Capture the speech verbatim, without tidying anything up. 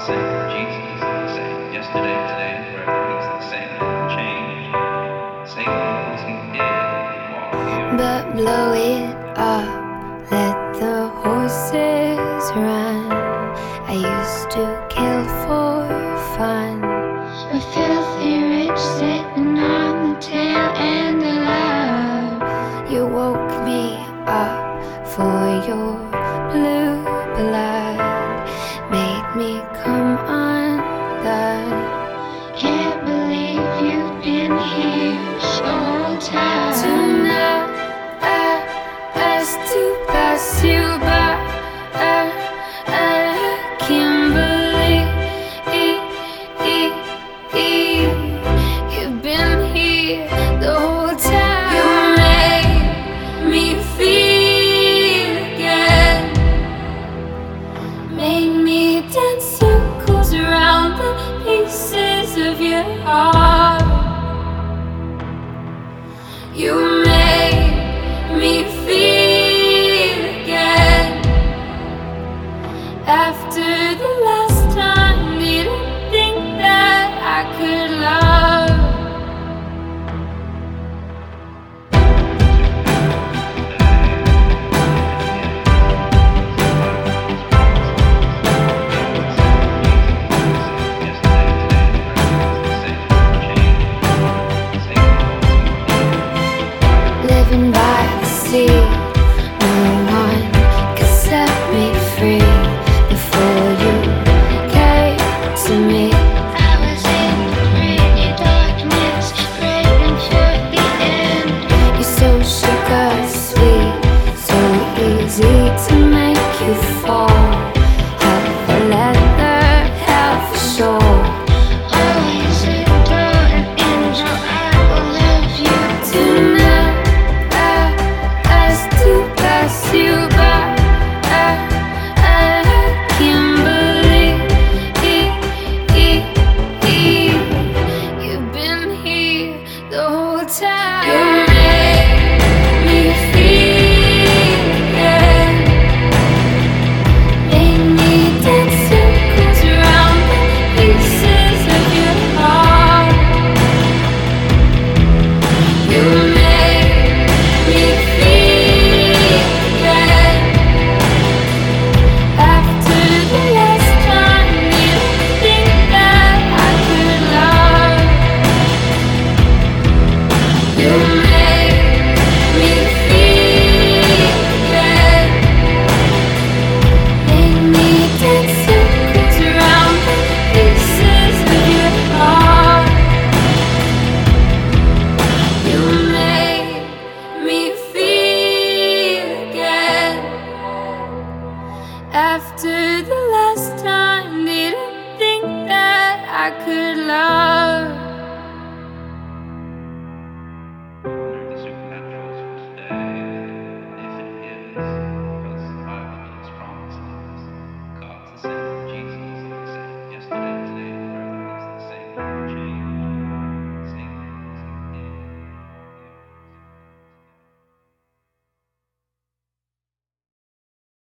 same. Jesus is the same. Yesterday, today, and forever. He's the same. Change. Same because he did walk here. But blow it up, let the horses run. I used to kill for fun. A filthy rich sitting on the tail end of love. You woke me up for your blue blood, made me come undone. Can't believe you've been here the whole time. Tonight I asked to pass you by. I, I can't believe you've been here the whole time. You made me feel again, made me dance circles around the pieces of your heart. You made me feel again. After the last time, didn't think that I could love. Living by the sea, no one could set me free before you came to me. I was in the pretty darkness, praying for the end. You're so sugar sweet, so easy to make you fall. Half a leather, half a shore. Always adore an angel, I will love you. Tonight I asked to pass you by. I, I can't believe you've been here the whole time. You made me feel again, made me dance circles around the pieces of your heart. You made me feel again. After the last time, didn't think that I could love. You made me feel again, made me dance circles around the pieces of your heart. You made me feel again. After the last time, didn't think that I could love.